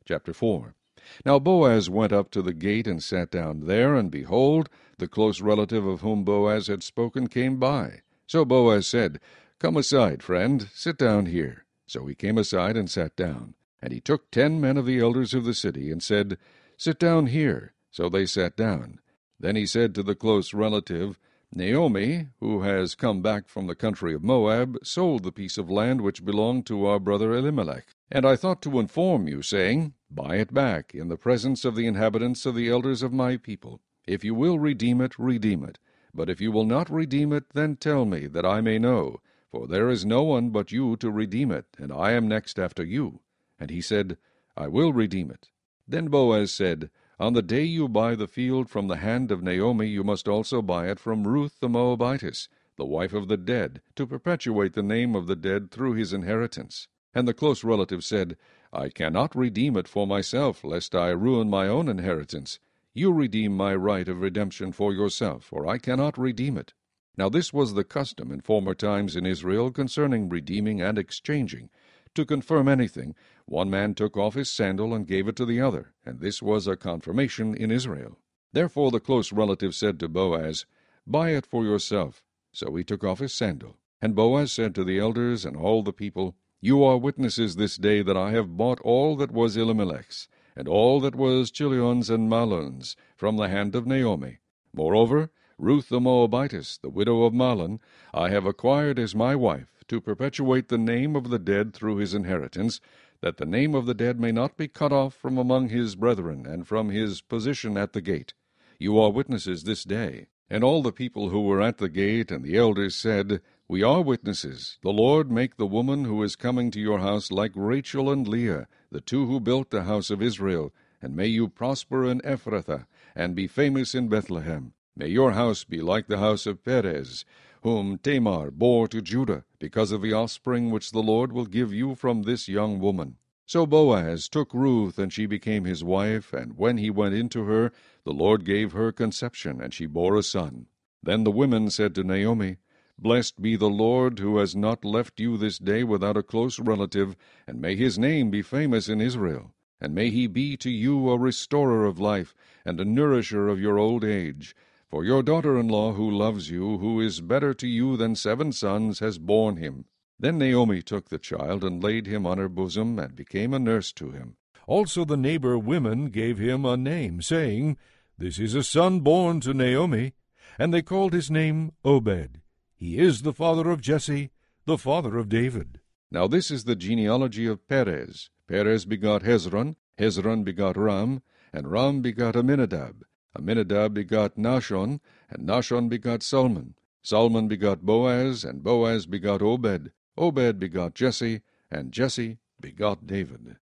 Chapter 4. Now Boaz went up to the gate and sat down there, and behold, the close relative of whom Boaz had spoken came by. So Boaz said, Come aside, friend, sit down here. So he came aside and sat down. And he took 10 men of the elders of the city, and said, Sit down here. So they sat down. Then he said to the close relative, Naomi, who has come back from the country of Moab, sold the piece of land which belonged to our brother Elimelech. And I thought to inform you, saying, Buy it back in the presence of the inhabitants of the elders of my people. If you will redeem it, redeem it. But if you will not redeem it, then tell me, that I may know. For there is no one but you to redeem it, and I am next after you. And he said, I will redeem it. Then Boaz said, On the day you buy the field from the hand of Naomi, you must also buy it from Ruth the Moabitess, the wife of the dead, to perpetuate the name of the dead through his inheritance. And the close relative said, I cannot redeem it for myself, lest I ruin my own inheritance. You redeem my right of redemption for yourself, for I cannot redeem it. Now this was the custom in former times in Israel concerning redeeming and exchanging. To confirm anything, one man took off his sandal and gave it to the other, and this was a confirmation in Israel. Therefore the close relative said to Boaz, Buy it for yourself. So he took off his sandal. And Boaz said to the elders and all the people, You are witnesses this day that I have bought all that was Elimelech's, and all that was Chilion's and Mahlon's, from the hand of Naomi. Moreover, Ruth the Moabitess, the widow of Mahlon, I have acquired as my wife, to perpetuate the name of the dead through his inheritance, that the name of the dead may not be cut off from among his brethren, and from his position at the gate. You are witnesses this day. And all the people who were at the gate and the elders said, We are witnesses. The Lord make the woman who is coming to your house like Rachel and Leah, the two who built the house of Israel, and may you prosper in Ephrathah, and be famous in Bethlehem. May your house be like the house of Perez, whom Tamar bore to Judah, because of the offspring which the Lord will give you from this young woman. So Boaz took Ruth, and she became his wife, and when he went into her, the Lord gave her conception, and she bore a son. Then the women said to Naomi, Blessed be the Lord, who has not left you this day without a close relative, and may his name be famous in Israel. And may he be to you a restorer of life, and a nourisher of your old age. For your daughter-in-law, who loves you, who is better to you than 7 sons, has borne him. Then Naomi took the child, and laid him on her bosom, and became a nurse to him. Also the neighbor women gave him a name, saying, This is a son born to Naomi. And they called his name Obed. He is the father of Jesse, the father of David. Now this is the genealogy of Perez. Perez begot Hezron, Hezron begot Ram, and Ram begot Amminadab. Amminadab begot Nahshon, and Nahshon begot Salmon. Salmon begot Boaz, and Boaz begot Obed. Obed begot Jesse, and Jesse begot David.